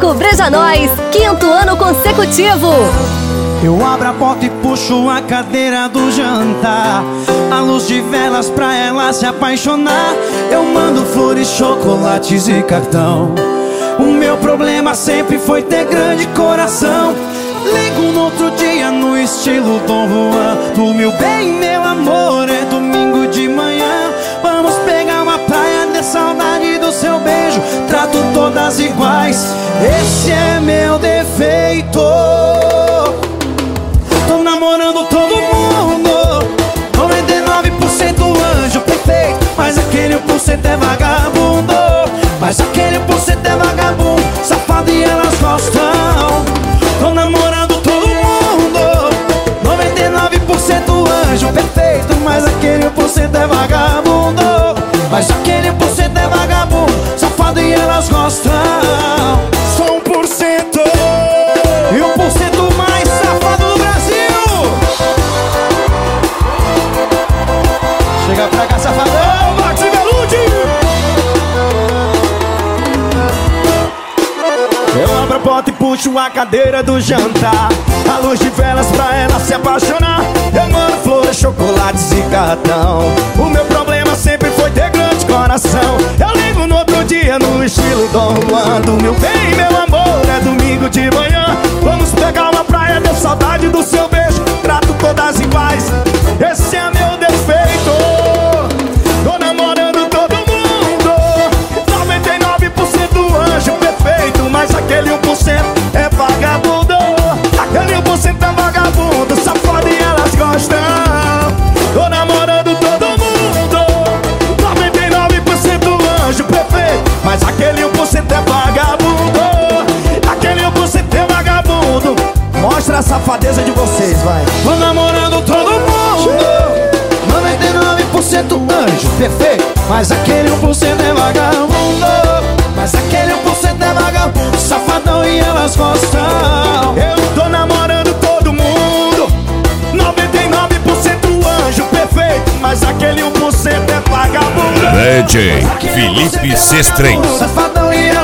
Breja Nós, 5º ano consecutivo. Eu abro a porta e puxo a cadeira do jantar, a luz de velas pra ela se apaixonar. Eu mando flores, chocolates e cartão. O meu problema sempre foi ter grande coração. Ligo no outro dia no estilo Dom Juan. Do meu bem, meu amor, é domingo de manhã. Vamos pegar uma praia, de saudade do seu beijo. Trato todas iguais, esse é meu defeito. Tô namorando todo mundo, 99% anjo perfeito, mas aquele 1% é vagabundo. Mas aquele 1% é vagabundo, safado e elas gostam. Tô namorando todo mundo, 99% anjo perfeito, mas aquele 1% é vagabundo. Mas aquele 1% é vagabundo, safado e elas gostam. Só 1% e 1% mais safado do Brasil. Chega pra cá, safadão, Max Velude. Eu abro a porta e puxo a cadeira do jantar, a luz de velas pra ela se apaixonar. Eu mando flores, chocolates e cartão. O meu problema sempre foi ter grande coração. Eu ligo no outro dia no estilo Dom Juan. Do meu bem, meu amor, é domingo de manhã. Vamos pegar uma praia, deu saudade do seu beijo. Trato todas iguais, esse é meu defeito. Tô namorando todo mundo, 99% anjo perfeito, mas aquele 1% é vagabundo. Aquele 1% é vagabundo, safado e elas gostam. Tô namorando todo mundo, 99% anjo perfeito, mas aquele 1% é vagabundo. Aquele 1% é vagabundo. Mostra a safadeza de vocês, vai. Tô namorando todo mundo, 99% anjo perfeito, mas aquele 1% é vagabundo. Mas aquele 1% é vagabundo, safadão e elas gostam. Eu tô namorando todo mundo, 99% anjo perfeito, mas aquele 1% é vagabundo. DJ Felipe Sestren. Safadão e